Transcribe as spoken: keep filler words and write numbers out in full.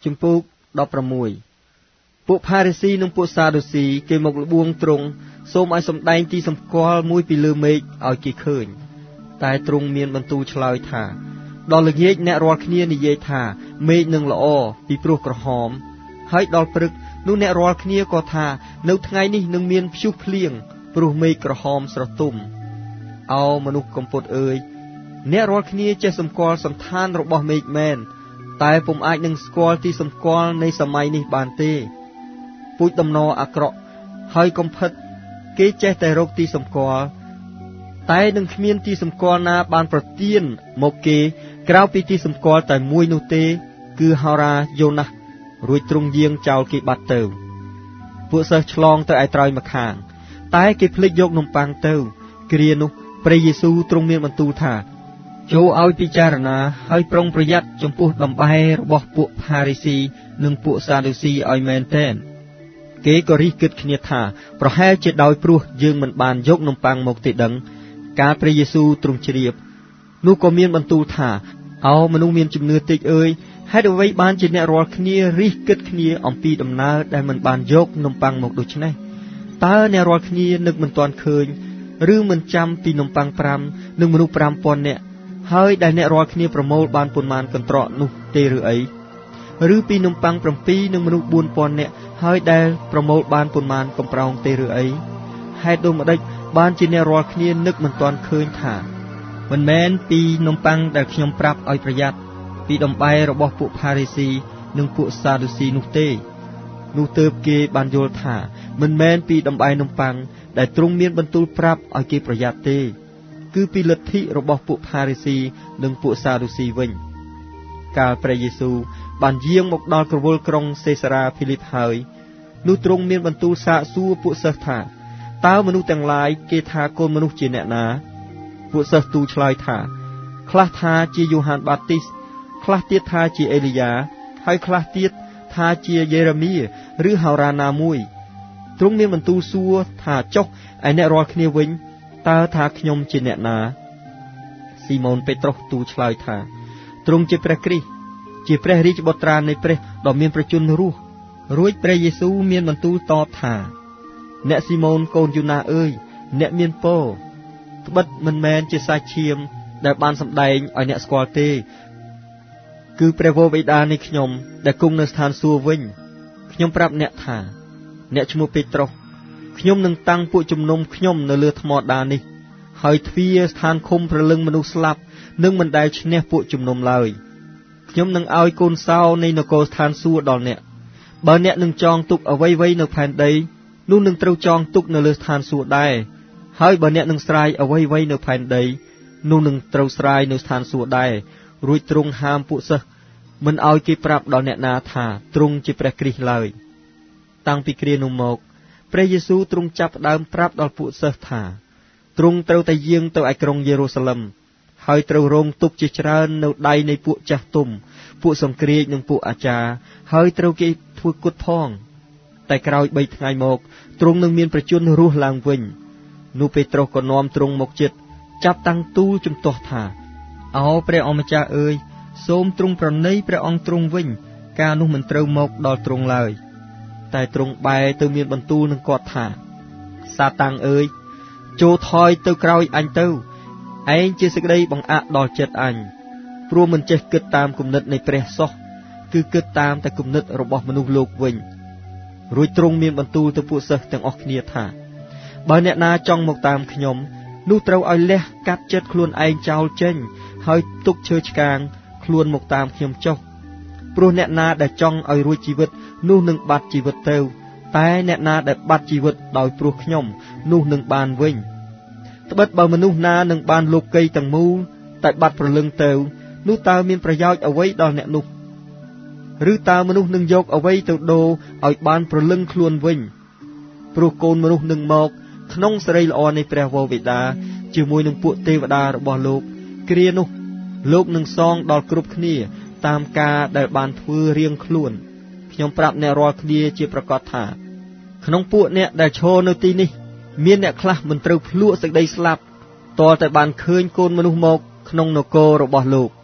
ជំពូកដប់ប្រាំមួយពួកផារីស៊ីនិងពួកសាដូស៊ីគេមកលបួងទ្រង់សូមឲ្យសម្ដែងទីសម្គាល់មួយពីលើមេឃឲ្យគេឃើញតែទ្រង់មានបន្ទូលឆ្លើយថាដល់ល្ងាចអ្នករាល់គ្នានិយាយថាមេឃនឹងល្អពីព្រោះក្រហមហើយដល់ព្រឹកនោះអ្នករាល់គ្នាក៏ថានៅថ្ងៃនេះនឹងមានព្យុះភ្លៀងព្រោះមេឃក្រហមស្រទុំអោមនុស្សកំពត់អើយអ្នករាល់គ្នាចេះសម្គាល់សន្តានរបស់មេឃមែនតែពុំអាចនឹងស្គាល់ទីសម្គាល់នៃសម័យនេះបានទេពូជដំណរអាក្រក់ហើយកំផិតគេចេះតែរកទីសម្គាល់តែនឹងគ្មានទីសម្គាល់ណាបានប្រទានមកគេក្រៅពីទីសម្គាល់តែមួយនោះទេគឺហោរាយ៉ូណាស់រួចទ្រង់យាងចោលគេបាត់ទៅពួកសិស្សឆ្លងទៅឯត្រើយម្ខាងតែគេភ្លេចយកនំប៉័ងទៅគ្រានោះព្រះយេស៊ូវទ្រង់មានបន្ទូលថាចូលឲ្យពិចារណាហើយប្រុងប្រយ័ត្នចំពោះដំបែរបស់ពួកផារីស៊ីនិងពួកសាដូស៊ីឲ្យមែនទែនគេក៏រិះគិតគ្នាថាប្រហែលជាដោយព្រោះយើងមិនបានយកនំប៉័ងមកទេដឹងកាលព្រះយេស៊ូវទ្រង់ជ្រាបនោះក៏មានបន្ទូលថាអោមនុស្សមានជំនឿតិចអើយហេតុអ្វីបានជាអ្នករាល់គ្នារិះគិតគ្នាអំពីដំណើរដែលមិនបានយកនំប៉័ងមកដូច្នេះតើអ្នករាល់គ្នានឹកមិនទាន់ឃើញឬមិនចាំពីនំប៉័ងប្រាំនិងមនុស្សប្រាំពាន់នាក់ហើយដែលអ្នករាល់គ្នាប្រមូលបានប៉ុន្មានកន្ត្រកនោះទេឬអីឬពីនំប៉័ងប្រាំពីរនិងមនុស្សបួនពាន់នាក់ហើយដែលប្រមូលបានប៉ុន្មានកំប្រោងទេឬអីហេតុដូចម្ដេចបានជាអ្នករាល់គ្នានឹកមិនទាន់ឃើញថាមិនមែនពីនំប៉័ងដែលខ្ញុំប្រាប់ឲ្យប្រយ័ត្នពីដំបែរបស់ពួកផារីស៊ីនិងពួកសាដូស៊ីនោះទេនោះទើបគេបានយល់ថាមិនមែនពីដំបែនំប៉័ងដែលទ្រង់មានបន្ទូលប្រាប់ឲ្យគេប្រយ័ត្នទេគឺពីលទ្ធិរបស់ពួកផារីស៊ីនិងពួកសាដូស៊ីវិញកាលព្រះយេស៊ូវបានយាងមកដល់ក្រវល់ក្រុងសេសារ៉ាភីលីបហើយនោះទ្រង់មានបន្ទូលសាកសួរពួកសិស្សថាតើមនុស្សទាំងឡាយគេថាកូនមនុស្សជាអ្នកណាពួកសិស្សទូលឆ្លើយថាខ្លះថាជាយូហានបាទីសខ្លះទៀតថាជាអេលីយ៉ាហើយខ្លះទៀតថាជាយេរេមៀឬហោរ៉ាណាមួយទ្រង់មានបន្ទូលសួរថាចុះឯអ្នករាល់គ្នាវិញតើថាខ្ញុំជាអ្នកណាស៊ីម៉ូនពេត្រុសទូលឆ្លើយថាទ្រង់ជាព្រះគ្រីស្ទជាព្រះរាជបុត្រានៃព្រះដ៏មានប្រជញ្ញរស់រួចព្រះយេស៊ូវមានបន្ទូលតបថាអ្នកស៊ីម៉ូនកូនយូណាអើយអ្នកមានពរត្បិតមិនមែនជាសាច់ឈាមដែលបានសម្ដែងឲ្យអ្នកស្គាល់ទេគឺព្រះវរបិតានៃខ្ញុំដែលគង់នៅស្ថានសួគ៌វិញខ្ញុំប្រាប់អ្នកថាអ្នកឈ្មោះពេត្រុសខ្ញុំនឹងតាំងពួកជំនុំខ្ញុំនៅលើថ្មដានេះហើយទ្វារស្ថានឃុំព្រលឹងមនុស្សស្លាប់នឹងមិនដែលឈ្នះពួកជំនុំឡើយខ្ញុំនឹងឲ្យកូនសោនៃនគរស្ថានសួគ៌ដល់អ្នកបើអ្នកនឹងចងទុកអ្វីៗនៅផែនដីនោះនឹងត្រូវចងទុកនៅលើស្ថានសួគ៌ដែរហើយបើអ្នកនឹងស្រាយអ្វីៗនៅផែនដីនោះនឹងត្រូវស្រាយនៅស្ថានសួគ៌ដែររួចទ្រង់ហាមពួកសិស្សមិនឲ្យគេប្រាប់ដល់អ្នកណាថាទ្រង់ជាព្រះគ្រីស្ទឡើយតាំងពីគ្រានោះមកព្រះយេស៊ូវទ្រង់ចាប់ផ្ដើមប្រាប់ដល់ពួកសិស្សថាទ្រង់ត្រូវតែយាងទៅឯក្រុងយេរូសាឡឹមហើយត្រូវរងទុក្ខជាច្រើននៅដៃនៃពួកចាស់ទុំពួកសង្គ្រាចនិងពួកអាចារ្យហើយត្រូវគេធ្វើគុតផងតែក្រោយបីថ្ងៃមកទ្រង់នឹងមានប្រជញ្ញរស់ឡើងវិញនោះពេត្រុសក៏នាំទ្រង់មកជិតចាប់តាំងទូលជំទាស់ថាអោព្រះអម្ចាស់អើយសូមទ្រង់ប្រណីព្រះអង្គទ្រង់វិញការនោះមិនត្រូវមកដល់ទ្រង់ឡើយតែទ្រង់បែរទៅមានបន្ទូលនឹងគាត់ថាសាតាំងអើយចូលថយទៅក្រោយអញទៅឯងជាសេចក្តីបង្អាក់ដល់ចិត្តអញព្រោះមិនចេះគិតតាមគំនិតនៃព្រះសោះគឺគិតតាមតែគំនិតរបស់មនុស្សលោកវិញរួចទ្រង់មានបន្ទូលទៅពួកសិស្សទាំងអស់គ្នាថាបើអ្នកណាចង់មកតាមខ្ញុំនោះត្រូវឲ្យលះកាត់ចិត្តខ្លួនឯងចោលចេញហើយទុកឈើឆ្កាងខ្លួនមកតាមខ្ញុំចុះព្រោះអ្នកណាដែលចង់ឲ្យរួចជីវិតនោះនឹងបាត់ជីវិតទៅតែអ្នកណាដែលបាត់ជីវិតដោយព្រោះខ្ញុំនោះនឹងបានវិញត្បិតបើមនុស្សណានឹងបានលោកីទាំងមូលតែបាត់ព្រលឹងទៅនោះតើមានប្រយោជន៍អ្វីដល់អ្នកនោះឬតើមនុស្សនឹងយកអ្វីទៅដូរឲ្យបានព្រលឹងខ្លួនវិញព្រោះកូនមនុស្សនឹងមកក្នុងសេរីល្អនៃព្រះវរបិតាជាមួយនឹងពួកទេវតារបស់លោកគ្រានោះលោកនឹងសងដល់គ្រប់គ្នាតាមការដែលបានធ្វើរៀងខ្លួនខ្ញុំប្រាប់អ្នករាល់គ្នាជាប្រកាសថាក្នុងពួកអ្នកដែលឈរនៅទីនេះមានអ្នកខ្លះមិនត្រូវភ្លក់សេចក្តីស្លាប់ទាល់តែបានឃើញកូនមនុស្សមកក្នុងនគររបស់លោក